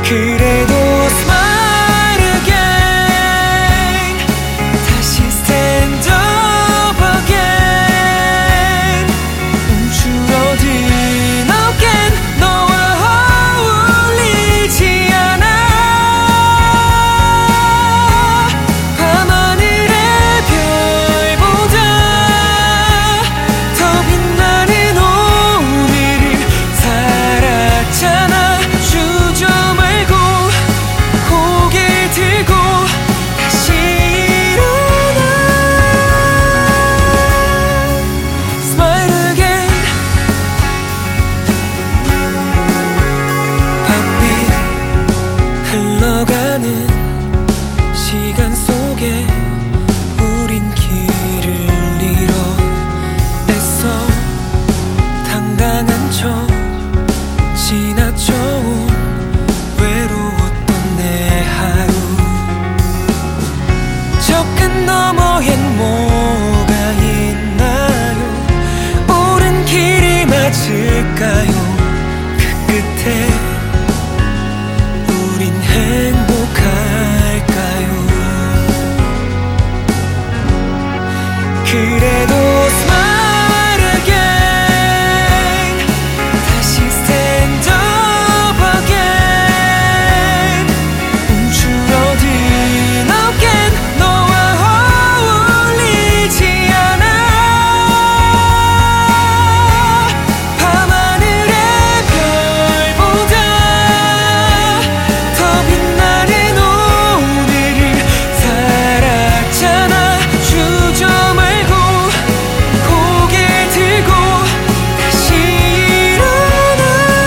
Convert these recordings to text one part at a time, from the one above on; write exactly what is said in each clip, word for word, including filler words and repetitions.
그래도 smile again. 다시 stand up again. 움츠러든 again. 너와 어울리지 않아. 밤하늘의 별보다 더 빛나는 오늘을 살았잖아. 주저 말고 고개 들고 다시 일어나. Smile again. 밤빛 흘러가는 시간 속에 우린 길을 잃어 애써 당당한 척 지나쳐온 외로웠던 내 하루. 저 끝 너머엔 뭐가 있나요? 옳은 길이 맞을까요? 그 끝에 우린 행복할까요? 그래도 smile again. 다시 stand up again. 움츠러든 again. 너와 어울리지 않아. 밤하늘의 별보다 더 빛나는 오늘을 살았잖아. 주저 말고 고개 들고 다시 일어나.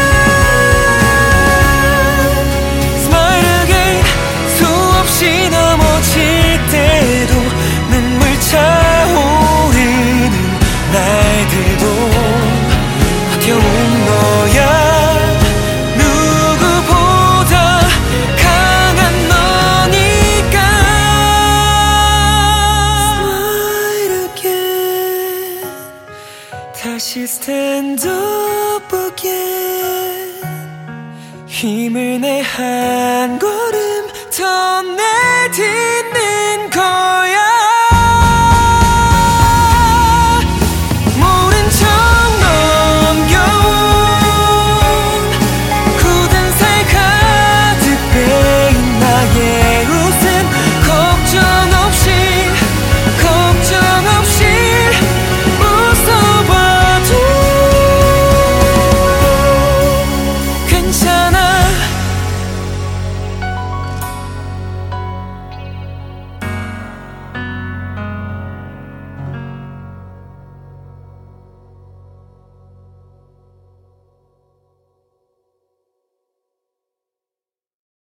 Smile again. 수없이 넘어질 때도 눈물 차오르는 날들도 버텨온 너야. 누구보다 강한 너니까. Smile again. 다시 stand up again. 힘을 내 한 곳